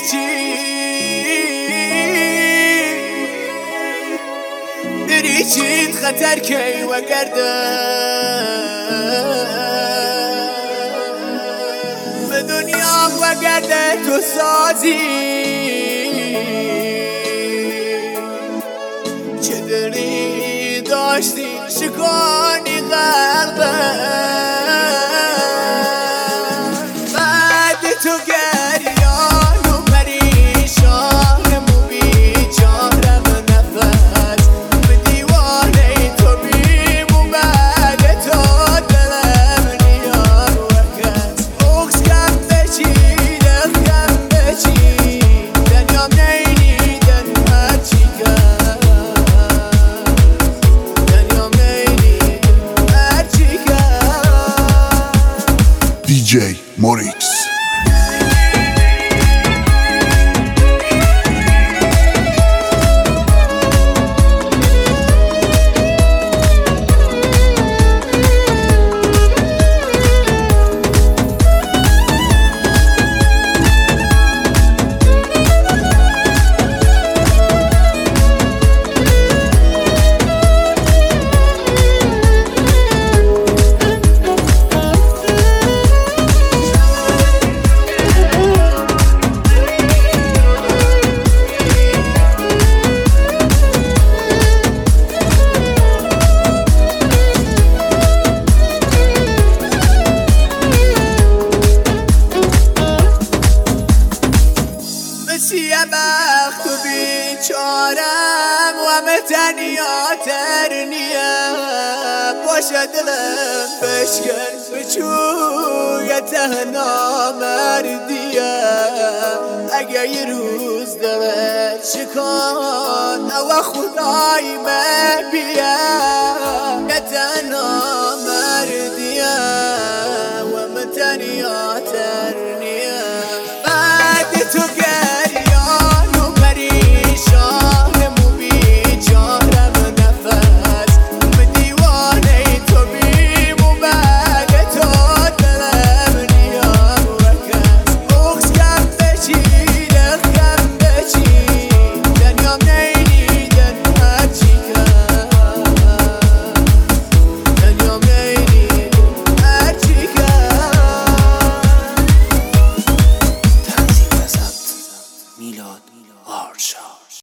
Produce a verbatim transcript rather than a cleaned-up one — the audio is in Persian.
دريجي خطر كي وقرده بدنيا وقرده تسازي چدری داشتی شکانی قلبه بعد تو گریان و پریشانم و بیچارم نفس به دیوانه تو بیمون بعد تو دلم نیار وکس اغز کم بچی دل کم بچی دنیام نیدن هرچی کن دی جی موریکس. چیه بخت و بیچارم و همه تنیا ترنیه باشه دلم بشکن بچوی تهنا مردیه اگه یه روز دلت شکان و خدای من بیه نه تنها